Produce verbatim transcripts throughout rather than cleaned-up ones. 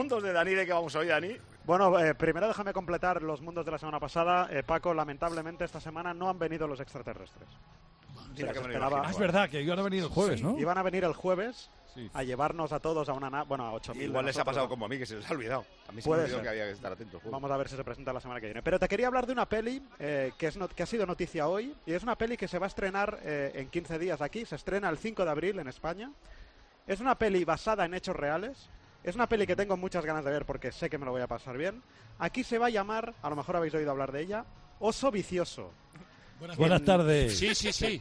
mundos de Dani, ¿de qué vamos hoy, Dani? Bueno, eh, primero déjame completar los mundos de la semana pasada. Eh, Paco, lamentablemente esta semana no han venido los extraterrestres. Mira que me lo esperaba- imaginaba. Ah, es verdad que iban a venir el jueves, Sí, ¿no? Iban a venir el jueves Sí. a llevarnos a todos a una nave, bueno, a ocho mil. Igual les ha pasado como a mí, que se les ha olvidado. A mí se me Puede olvidó ser. que había que estar atento. Joder. Vamos a ver si se presenta la semana que viene. Pero te quería hablar de una peli eh, que, es not- que ha sido noticia hoy. Y es una peli que se va a estrenar eh, en quince días aquí. Se estrena el cinco de abril en España. Es una peli basada en hechos reales. Es una peli que tengo muchas ganas de ver porque sé que me lo voy a pasar bien. Aquí se va a llamar, a lo mejor habéis oído hablar de ella, Oso Vicioso. Buenas, Buenas En- tardes. Sí, sí, sí.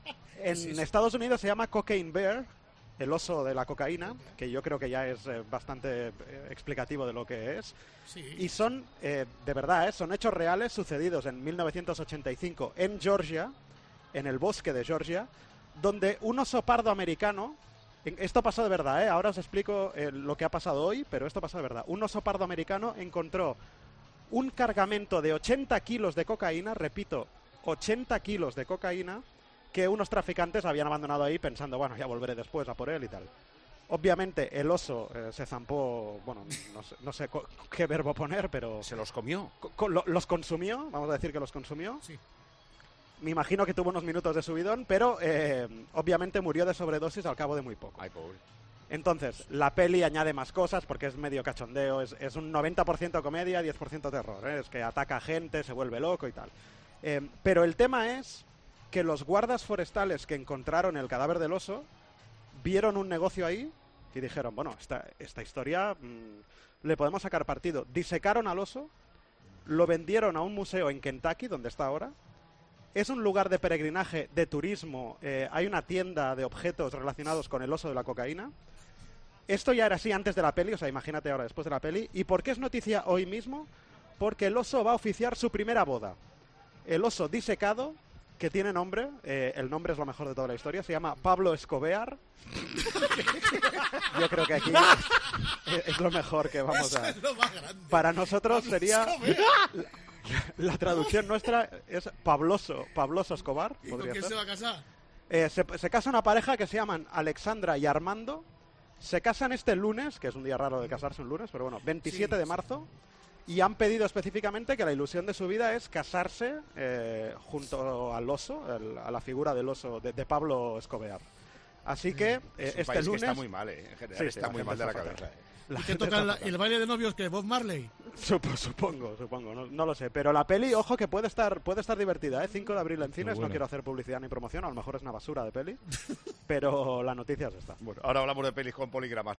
En Sí, sí. Estados Unidos se llama Cocaine Bear, el oso de la cocaína, que yo creo que ya es eh, bastante eh, explicativo de lo que es. sí. Y son, eh, de verdad, eh, son hechos reales sucedidos en mil novecientos ochenta y cinco en Georgia, en el bosque de Georgia, donde un oso pardo americano, en- esto pasó de verdad, ¿eh? Ahora os explico eh, lo que ha pasado hoy, pero esto pasó de verdad. Un oso pardo americano encontró un cargamento de ochenta kilos de cocaína, repito, ochenta kilos de cocaína, que unos traficantes habían abandonado ahí pensando, bueno, ya volveré después a por él y tal. Obviamente el oso eh, se zampó, bueno, no sé, no sé co- qué verbo poner, pero Se los comió. co- co- lo- los consumió, vamos a decir que los consumió. Sí. Me imagino que tuvo unos minutos de subidón, pero eh, obviamente murió de sobredosis al cabo de muy poco. Ay, pobre. Entonces, la peli añade más cosas porque es medio cachondeo, es, es un noventa por ciento comedia, diez por ciento terror, ¿eh? Es que ataca gente, se vuelve loco y tal. Eh, pero el tema es que los guardas forestales que encontraron el cadáver del oso vieron un negocio ahí y dijeron, bueno, esta, esta historia mmm, le podemos sacar partido. Disecaron al oso, lo vendieron a un museo en Kentucky, donde está ahora. Es un lugar de peregrinaje, de turismo, eh, hay una tienda de objetos relacionados con el oso de la cocaína. Esto ya era así antes de la peli, o sea, imagínate ahora después de la peli. ¿Y por qué es noticia hoy mismo? Porque el oso va a oficiar su primera boda. El oso disecado, que tiene nombre, eh, el nombre es lo mejor de toda la historia, se llama Pablo Escobar. Yo creo que aquí es, es lo mejor que vamos Eso a... es lo más grande. Para nosotros Pablo sería... Escobar. La, la traducción nuestra es Pabloso, Pabloso Escobar, ¿Y con podría quién ser. se va a casar? Eh, se, se casa una pareja que se llaman Alexandra y Armando. Se casan este lunes, que es un día raro de casarse un lunes, pero bueno, veintisiete Sí, de marzo. Y han pedido específicamente que la ilusión de su vida es casarse eh, junto al oso, el- a la figura del oso de, de Pablo Escobar. Así que eh, Es un este país lunes... que está muy mal, ¿eh? En general, Sí, sí, está la muy gente mal de la está cabeza. fatal. ¿eh? la ¿Y qué gente toca está la- fatal. el baile de novios que Bob Marley? Sup- Supongo, supongo, no, no lo sé. Pero la peli, ojo, que puede estar puede estar divertida, ¿eh? cinco de abril en cines, bueno. no quiero hacer publicidad ni promoción, a lo mejor es una basura de peli, pero la noticia es esta. Bueno, ahora hablamos de pelis con poligramas.